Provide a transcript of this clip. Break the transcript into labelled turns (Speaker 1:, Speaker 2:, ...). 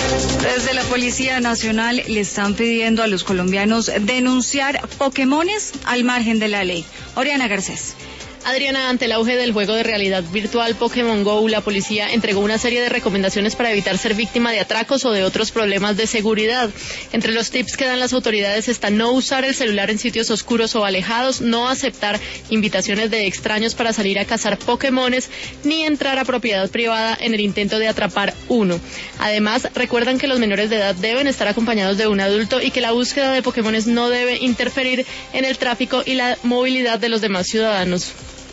Speaker 1: Desde la Policía Nacional le están pidiendo a los colombianos denunciar Pokémones al margen de la ley. Oriana Garcés.
Speaker 2: Adriana, ante el auge del juego de realidad virtual Pokémon GO, la policía entregó una serie de recomendaciones para evitar ser víctima de atracos o de otros problemas de seguridad. Entre los tips que dan las autoridades está no usar el celular en sitios oscuros o alejados, no aceptar invitaciones de extraños para salir a cazar Pokémones, ni entrar a propiedad privada en el intento de atrapar uno. Además, recuerdan que los menores de edad deben estar acompañados de un adulto y que la búsqueda de Pokémones no debe interferir en el tráfico y la movilidad de los demás ciudadanos.